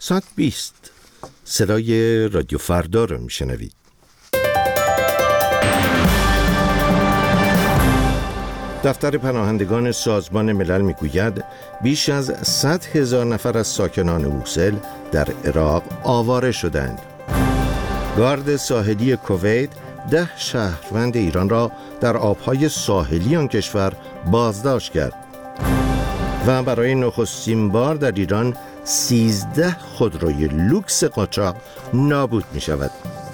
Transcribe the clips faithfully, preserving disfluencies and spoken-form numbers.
ساعت بیست صدای رادیو فردا رو میشنوید. دفتر پناهندگان سازمان ملل میگوید بیش از صد هزار نفر از ساکنان موسل در عراق آواره شدند. گارد ساحلی کویت ده شهروند ایران را در آبهای ساحلی آن کشور بازداشت کرد و برای نخستین بار در ایران سیزده خودروی لوکس قاچاق نابود می شود.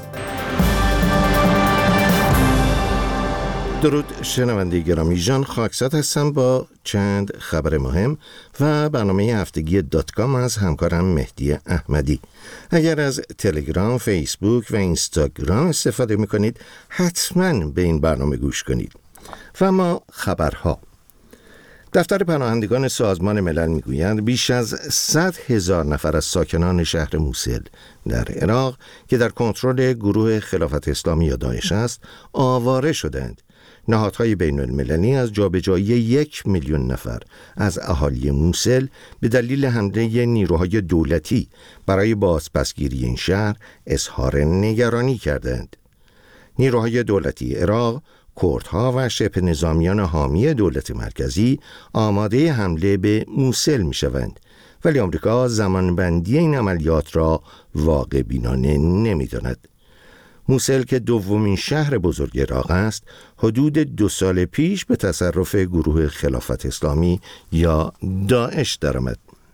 درود شنونده گرامی، ژان خاکساد هستم با چند خبر مهم و برنامه هفتگی دات کام از همکارم مهدی احمدی. اگر از تلگرام، فیسبوک و اینستاگرام استفاده میکنید حتما به این برنامه گوش کنید. و ما خبرها. دفتر پناهندگان سازمان ملل میگویند بیش از صد هزار نفر از ساکنان شهر موسل در عراق که در کنترل گروه خلافت اسلامی یا داعش است آواره شدند. نهادهای بین المللی از جابجایی یک میلیون نفر از اهالی موسل به دلیل حمله نیروهای دولتی برای بازپسگیری این شهر اظهار نگرانی کردند. نیروهای دولتی عراق، کردها و شبه نظامیان حامی دولت مرکزی آماده حمله به موسل می شوند، ولی آمریکا زمانبندی این عملیات را واقع بینانه نمی داند. موسل که دومین شهر بزرگ عراق است، حدود دو سال پیش به تصرف گروه خلافت اسلامی یا داعش درآمد.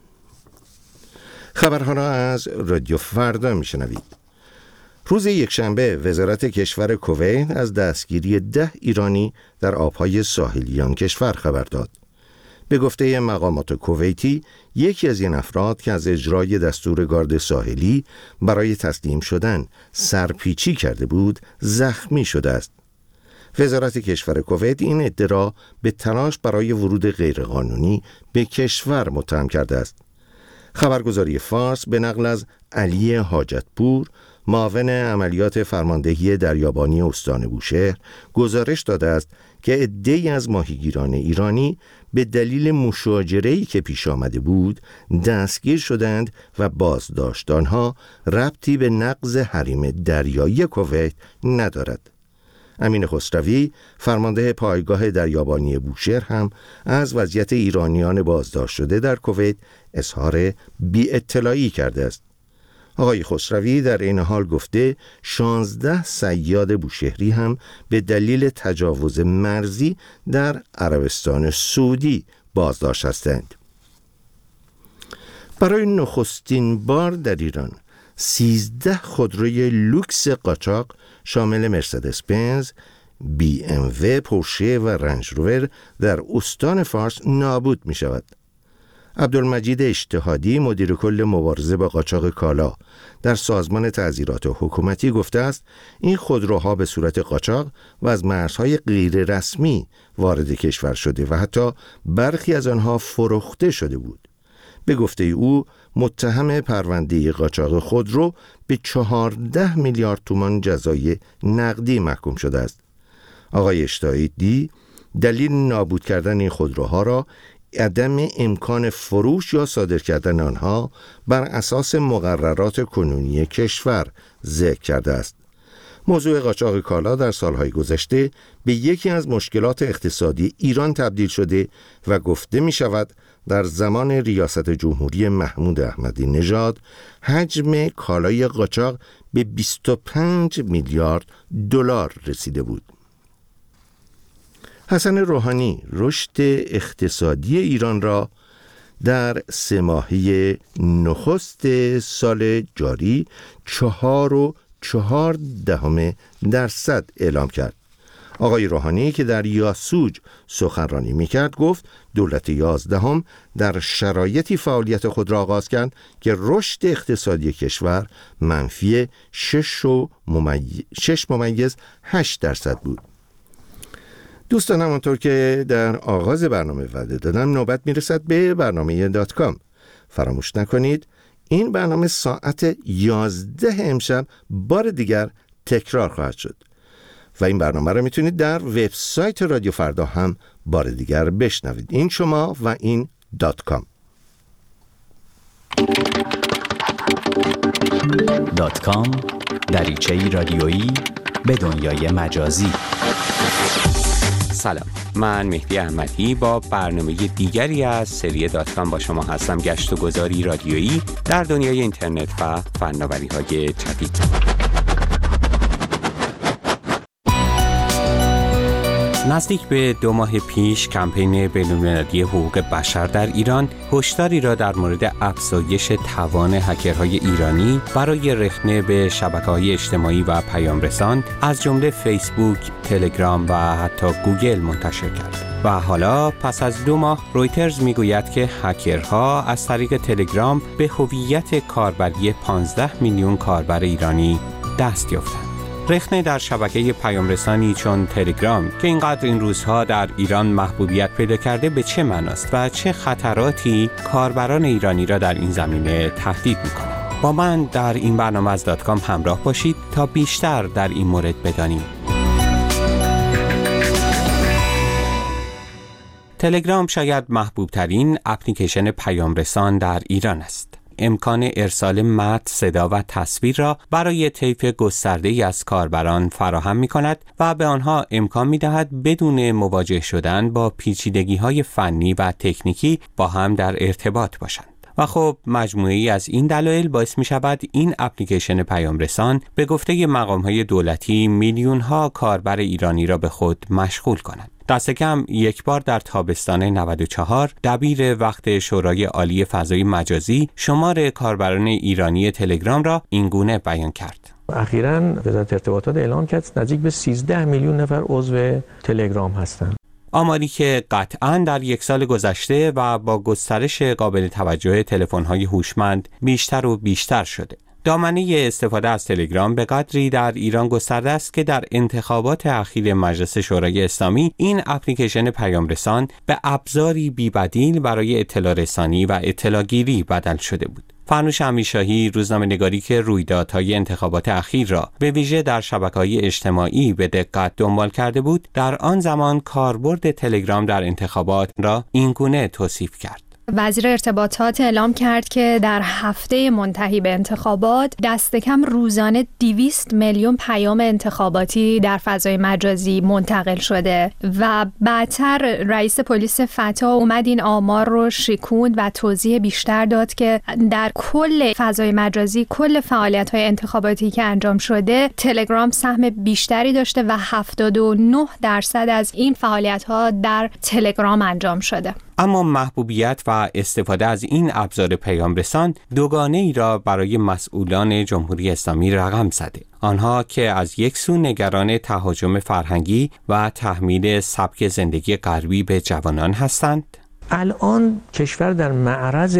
خبرها را از رادیو فردا میشنوید. روز یکشنبه وزارت کشور کویت از دستگیری ده ایرانی در آبهای ساحلی آن کشور خبر داد. به گفته مقامات کویتی، یکی از این افراد که از اجرای دستور گارد ساحلی برای تسلیم شدن سرپیچی کرده بود، زخمی شده است. وزارت کشور کویت این ادعا به تلاش برای ورود غیرقانونی به کشور متهم کرده است. خبرگزاری فارس به نقل از علی حاجتپور، معاون عملیات فرماندهی دریابانی استان بوشهر، گزارش داده است که عده‌ای از ماهیگیران ایرانی به دلیل مشاجره‌ای که پیش آمده بود دستگیر شدند و بازداشت آنها ربطی به نقض حریم دریایی کویت ندارد. امین خسروی، فرمانده پایگاه دریابانی بوشهر، هم از وضعیت ایرانیان بازداشت شده در کویت اظهار بی‌اطلاعی کرده است. آقای خسروی در این حال گفته شانزده صیاد بوشهری هم به دلیل تجاوز مرزی در عربستان سعودی بازداشت هستند. برای نخستین بار در ایران سیزده خودروی لوکس قاچاق شامل مرسدس بنز، بی ام و، پورشه و رنج روور در استان فارس نابود می شود. عبدالمجید اجتهادی، مدیر کل مبارزه با قاچاق کالا در سازمان تعزیرات حکومتی، گفته است این خودروها به صورت قاچاق و از مرزهای غیر رسمی وارد کشور شده و حتی برخی از آنها فروخته شده بود. به گفته او، متهم پرونده قاچاق خودرو به چهارده میلیارد تومان جزای نقدی محکوم شده است. آقای اجتهادی دلیل نابود کردن این خودروها را عدم امکان فروش یا صادر کردن آنها بر اساس مقررات کنونی کشور ذکر کرده است. موضوع قاچاق کالا در سالهای گذشته به یکی از مشکلات اقتصادی ایران تبدیل شده و گفته می شود در زمان ریاست جمهوری محمود احمدی نژاد حجم کالای قاچاق به بیست و پنج میلیارد دلار رسیده بود. حسن روحانی رشد اقتصادی ایران را در سه ماهه نخست سال جاری چهار و چهار دهم درصد اعلام کرد. آقای روحانی که در یاسوج سخنرانی میکرد گفت دولت یازدهم در شرایطی فعالیت خود را آغاز کرد که رشد اقتصادی کشور منفی شش و ممیز شش ممیز هشت درصد بود. دوستان، همانطور که در آغاز برنامه وعده دادم، نوبت میرسد به برنامه دات کام. فراموش نکنید این برنامه ساعت یازده امشب بار دیگر تکرار خواهد شد و این برنامه را میتونید در وبسایت رادیو فردا هم بار دیگر بشنوید. این شما و این دات کام. دات کام دریچه‌ای رادیویی به دنیای مجازی. سلام، من مهدی احمدی با برنامه دیگری از سری دات کام با شما هستم. گشت و گذاری رادیویی در دنیای اینترنت و فناوری‌های جدید. نزدیک به دو ماه پیش کمپین بین‌المللی حقوق بشر در ایران هشداری را در مورد افزایش توان هکرهای ایرانی برای رخنه به شبکه‌های اجتماعی و پیام‌رسان از جمله فیسبوک، تلگرام و حتی گوگل منتشر کرد. و حالا پس از دو ماه رویترز میگوید که هکرها از طریق تلگرام به هویت کاربری پانزده میلیون کاربر ایرانی دست یافتند. رخنه در شبکه پیام‌رسانی چون تلگرام که اینقدر این روزها در ایران محبوبیت پیدا کرده به چه معناست و چه خطراتی کاربران ایرانی را در این زمینه تهدید می‌کند؟ با من در این برنامه از دات کام همراه باشید تا بیشتر در این مورد بدانیم. تلگرام شاید محبوب ترین اپلیکیشن پیام‌رسان در ایران است. امکان ارسال متن، صدا و تصویر را برای طیف گسترده‌ای از کاربران فراهم می‌کند و به آنها امکان می‌دهد بدون مواجه شدن با پیچیدگی‌های فنی و تکنیکی با هم در ارتباط باشند. و خب مجموعه‌ای از این دلایل باعث می‌شود این اپلیکیشن پیام‌رسان به گفته مقام‌های دولتی میلیون‌ها کاربر ایرانی را به خود مشغول کند. دست کم یک بار در تابستان نود و چهار دبیر وقت شورای عالی فضای مجازی شمار کاربران ایرانی تلگرام را اینگونه بیان کرد. اخیراً وزارت ارتباطات اعلام کرد نزدیک به سیزده میلیون نفر عضو تلگرام هستند. آماری که قطعاً در یک سال گذشته و با گسترش قابل توجه تلفن‌های هوشمند بیشتر و بیشتر شده. دامنه استفاده از تلگرام به قدری در ایران گسترده است که در انتخابات اخیر مجلس شورای اسلامی این اپلیکیشن پیام‌رسان به ابزاری بی‌بدیل برای اطلاع رسانی و اطلاع گیری بدل شده بود. فرنوش امیرشاهی، روزنامه‌نگاری که رویدادهای انتخابات اخیر را به ویژه در شبکه‌های اجتماعی به دقت دنبال کرده بود، در آن زمان کاربرد تلگرام در انتخابات را اینگونه توصیف کرد. وزیر ارتباطات اعلام کرد که در هفته منتهی به انتخابات دست کم روزانه دویست میلیون پیام انتخاباتی در فضای مجازی منتقل شده و بعدتر رئیس پلیس فتا اومد این آمار رو شکوند و توضیح بیشتر داد که در کل فضای مجازی کل فعالیت‌های انتخاباتی که انجام شده تلگرام سهم بیشتری داشته و هفتاد و نه درصد از این فعالیت‌ها در تلگرام انجام شده. اما محبوبیت و استفاده از این ابزار پیام‌رسان دوگانه ای را برای مسئولان جمهوری اسلامی رقم زده. آنها که از یک سو نگران تهاجم فرهنگی و تحمیل سبک زندگی غربی به جوانان هستند. الان کشور در معرض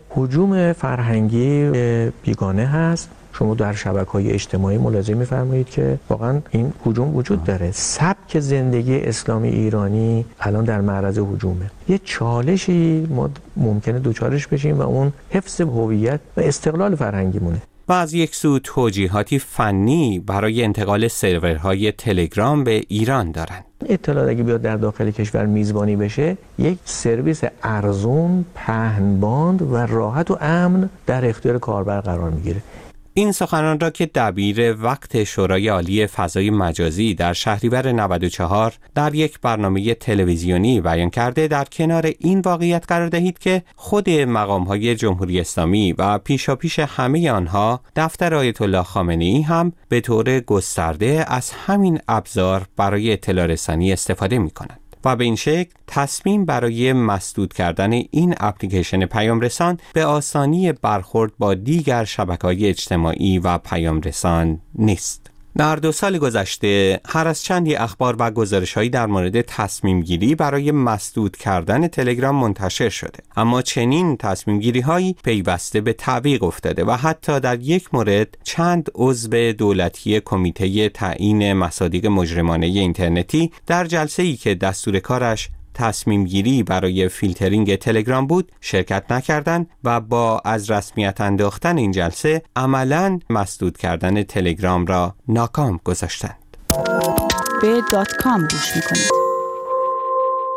هجوم فرهنگی بیگانه هست. شما در شبکه‌های اجتماعی ملاحظه می‌فرمایید که واقعا این هجوم وجود داره. سبک زندگی اسلامی ایرانی الان در معرض هجومه. یه چالشی ما ممکنه دوچارش بشیم و اون حفظ هویت و استقلال فرهنگیمونه. و از یک سو توجیهاتی فنی برای انتقال سرورهای تلگرام به ایران دارند. اطلاعات اگه بیاد در داخل کشور میزبانی بشه، یک سرویس ارزون، پهنباند و راحت و امن در اختیار کاربر قرار میگیره. این سخنان را که دبیر وقت شورای عالی فضای مجازی در شهریور نود و چهار در یک برنامه تلویزیونی بیان کرده، در کنار این واقعیت قرار دهید که خود مقام‌های جمهوری اسلامی و پیشاپیش همه آنها دفتر آیت الله خامنه‌ای هم به طور گسترده از همین ابزار برای اطلاع رسانی استفاده می‌کنند. و به این شکل تصمیم برای مسدود کردن این اپلیکیشن پیام‌رسان به آسانی برخورد با دیگر شبکه‌های اجتماعی و پیام‌رسان نیست. در دو سال گذشته هر از چندی اخبار و گزارش‌هایی در مورد تصمیم گیری برای مسدود کردن تلگرام منتشر شده، اما چنین تصمیم گیری‌هایی پیوسته به تعویق افتاده و حتی در یک مورد چند عضو دولتی کمیته تعیین مصادیق مجرمانه اینترنتی در جلسه‌ای که دستور کارش تصمیم گیری برای فیلترینگ تلگرام بود شرکت نکردند و با از رسمیت انداختن این جلسه عملاً مسدود کردن تلگرام را ناکام گذاشتند. به دات کام گوش میکنید.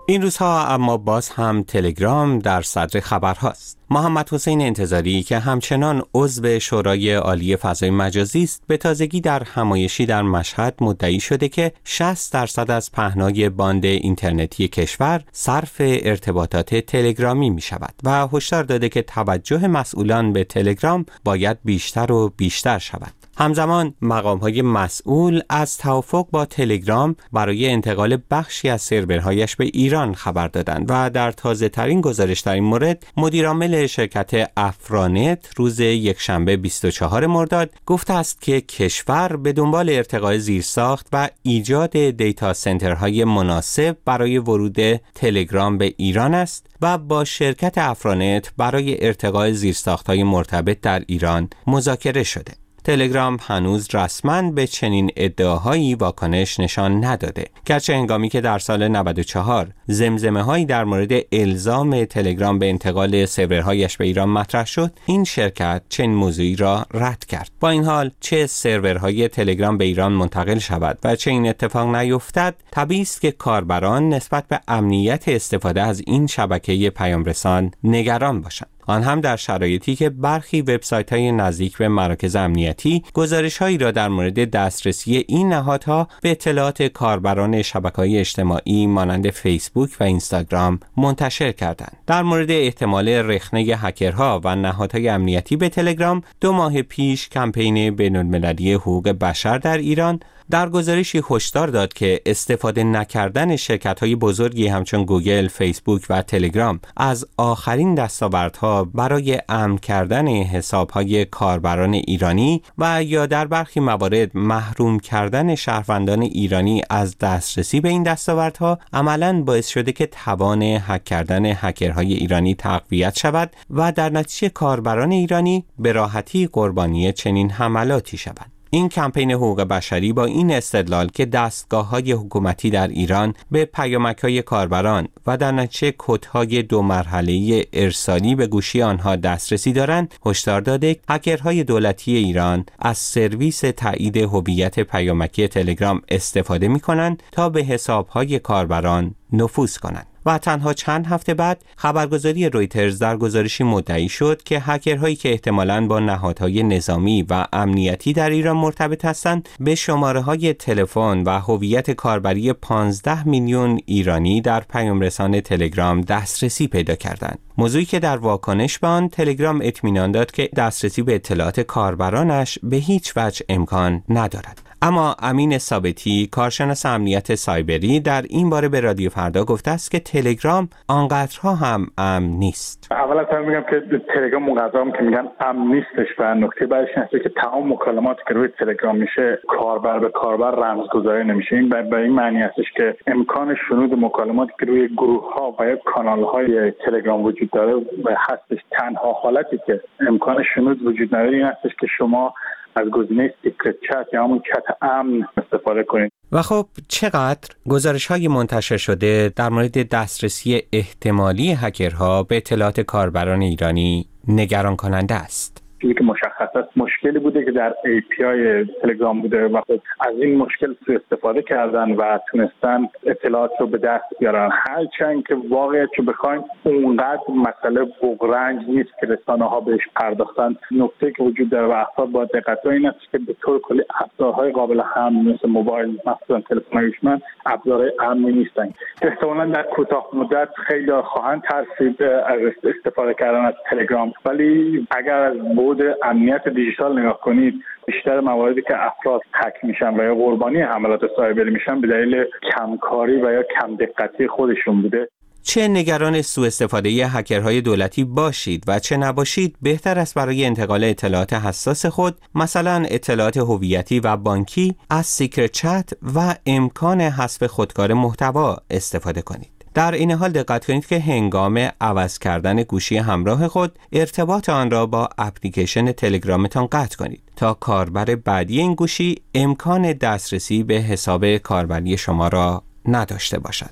این روزها اما باز هم تلگرام در صدر خبرهاست. محمد حسین انتظاری که همچنان عضو شورای عالی فضای مجازی است، به تازگی در همایشی در مشهد مدعی شده که شصت درصد از پهنای باند اینترنتی کشور صرف ارتباطات تلگرامی می شود و هشدار داده که توجه مسئولان به تلگرام باید بیشتر و بیشتر شود. همزمان مقام‌های مسئول از توافق با تلگرام برای انتقال بخشی از سرورهایش به ایران خبر دادند و در تازه‌ترین گزارش در این مورد مدیرعامل شرکت افرانت روز یکشنبه بیست و چهارم مرداد گفته است که کشور به دنبال ارتقاء زیرساخت و ایجاد دیتا سنترهای مناسب برای ورود تلگرام به ایران است و با شرکت افرانت برای ارتقاء زیرساخت‌های مرتبط در ایران مذاکره شده. تلگرام هنوز رسما به چنین ادعاهایی واکنش نشان نداده، گرچه هنگامی که در سال نود و چهار زمزمه‌هایی در مورد الزام تلگرام به انتقال سرورهایش به ایران مطرح شد، این شرکت چنین موضوعی را رد کرد. با این حال چه سرورهای تلگرام به ایران منتقل شود و چه این اتفاق نیفتد، طبیعی است که کاربران نسبت به امنیت استفاده از این شبکه پیامرسان نگران باشند، آن هم در شرایطی که برخی وبسایت‌های نزدیک به مراکز امنیتی گزارش‌هایی را در مورد دسترسی این نهادها به اطلاعات کاربران شبکه‌های اجتماعی مانند فیسبوک و اینستاگرام منتشر کردند. در مورد احتمال رخنه هکرها و نهادهای امنیتی به تلگرام، دو ماه پیش کمپین بین‌المللی حقوق بشر در ایران در گزارشی هشدار داد که استفاده نکردن شرکت‌های بزرگی همچون گوگل، فیسبوک و تلگرام از آخرین دستاوردها برای امن کردن حساب‌های کاربران ایرانی و یا در برخی موارد محروم کردن شهروندان ایرانی از دسترسی به این دستاوردها عملاً باعث شده که توان هک کردن هکرهای ایرانی تقویت شود و در نتیجه کاربران ایرانی به راحتی قربانی چنین حملاتی شوند. این کمپین حقوق بشری با این استدلال که دستگاه‌های حکومتی در ایران به پیامک‌های کاربران و در نتیجه کدهای دو مرحله‌ای ارسالی به گوشی آنها دسترسی دارند، هشدار داده هکرهای دولتی ایران از سرویس تایید هویت پیامکی تلگرام استفاده می‌کنند تا به حساب‌های کاربران نفوذ کنند. و تنها چند هفته بعد خبرگزاری رویترز در گزارشی مدعی شد که هکرهایی که احتمالاً با نهادهای نظامی و امنیتی در ایران مرتبط هستند به شماره‌های تلفن و هویت کاربری پانزده میلیون ایرانی در پیامرسان تلگرام دسترسی پیدا کردند. موضوعی که در واکنش به آن تلگرام اطمینان داد که دسترسی به اطلاعات کاربرانش به هیچ وجه امکان ندارد. اما امین ثابتی، کارشناس امنیت سایبری، در این باره به رادیو فردا گفته است که تلگرام آنقدرها هم امن نیست. اول از همه میگم که تلگرام اونقدر هم که میگن امن نیستش و نکته بعدش اینه که تمام مکالماتی که روی تلگرام میشه کاربر به کاربر رمزگذاری نمیشه. این به این معنی هستش که امکان شنود مکالماتی که روی گروه ها و یا کانال های تلگرام وجود داره هستش. تنها حالتی که امکان شنود وجود نداره این هستش که شما از گزینه سیکرت چت یا همون چت امن استفاده کنید. و خب چقدر گزارش‌های منتشر شده در مورد دسترسی احتمالی هکرها به اطلاعات کاربران ایرانی نگران کننده است. چیزی که مشخص است مشکلی بوده که در ای پی آی تلگرام بوده و از این مشکل سوء استفاده کردن و تونستن اطلاعات رو به دست بیارن. هرچند که واقعیت رو بخوایم اونقدر مسئله بغرنج نیست که رسانه ها بهش پرداختن. نکته که وجود داره و افراد باید دقت کنن این است که به طور کلی ابزارهای قابل حمل مثل موبایل، مثلا تلفن هوشمند، ابزارهای امنی نیستن. احتمالاً در کوتاه مدت خیلی خواهند ترسید از استفاده کردن از تلگرام، ولی اگر از بود امنیت دیجیتال نگاه کنید بیشتر مواردی که افراد هک میشن و یا قربانی حملات سایبری میشن به دلیل کمکاری و یا کم دقتی خودشون بوده. چه نگران سوء استفاده هکرهای دولتی باشید و چه نباشید، بهتر است برای انتقال اطلاعات حساس خود، مثلا اطلاعات هویتی و بانکی، از سیکرت چت و امکان حذف خودکار محتوا استفاده کنید. در این حال دقت کنید که هنگام عوض کردن گوشی همراه خود ارتباط آن را با اپلیکیشن تلگرامتان قطع کنید تا کاربر بعدی این گوشی امکان دسترسی به حساب کاربری شما را نداشته باشد.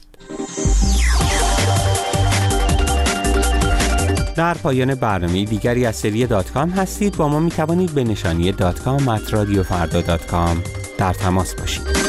در پایان برنامه دیگری از سری دات کام هستید. با ما می توانید به نشانی دات کام ات رادیو فردا دات کام در تماس باشید.